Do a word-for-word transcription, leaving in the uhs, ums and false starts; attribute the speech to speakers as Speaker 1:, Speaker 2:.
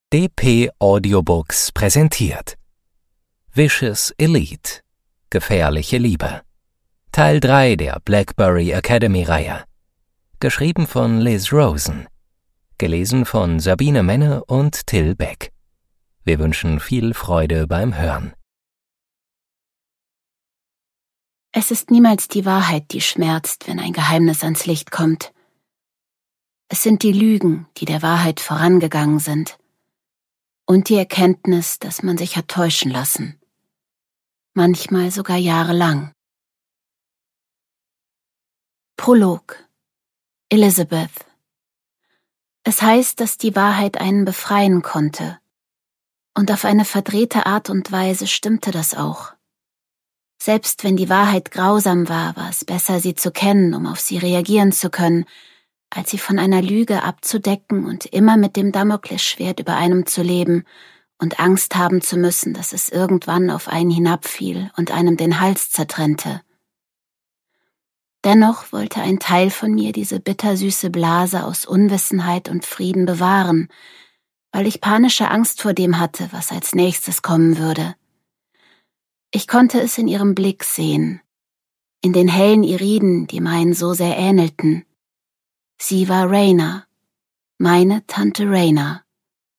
Speaker 1: D P Audiobooks präsentiert Vicious Elite – Gefährliche Liebe. Teil drei der Blackberry Academy-Reihe. Geschrieben von Liz Rosen. Gelesen von Sabine Menne und Till Beck. Wir wünschen viel Freude beim Hören.
Speaker 2: Es ist niemals die Wahrheit, die schmerzt, wenn ein Geheimnis ans Licht kommt. Es sind die Lügen, die der Wahrheit vorangegangen sind. Und die Erkenntnis, dass man sich hat täuschen lassen. Manchmal sogar jahrelang. Prolog. Elizabeth. Es heißt, dass die Wahrheit einen befreien konnte. Und auf eine verdrehte Art und Weise stimmte das auch. Selbst wenn die Wahrheit grausam war, war es besser, sie zu kennen, um auf sie reagieren zu können, als sie von einer Lüge abzudecken und immer mit dem Damoklesschwert über einem zu leben und Angst haben zu müssen, dass es irgendwann auf einen hinabfiel und einem den Hals zertrennte. Dennoch wollte ein Teil von mir diese bittersüße Blase aus Unwissenheit und Frieden bewahren, weil ich panische Angst vor dem hatte, was als nächstes kommen würde. Ich konnte es in ihrem Blick sehen, in den hellen Iriden, die meinen so sehr ähnelten. Sie war Raina, meine Tante Raina.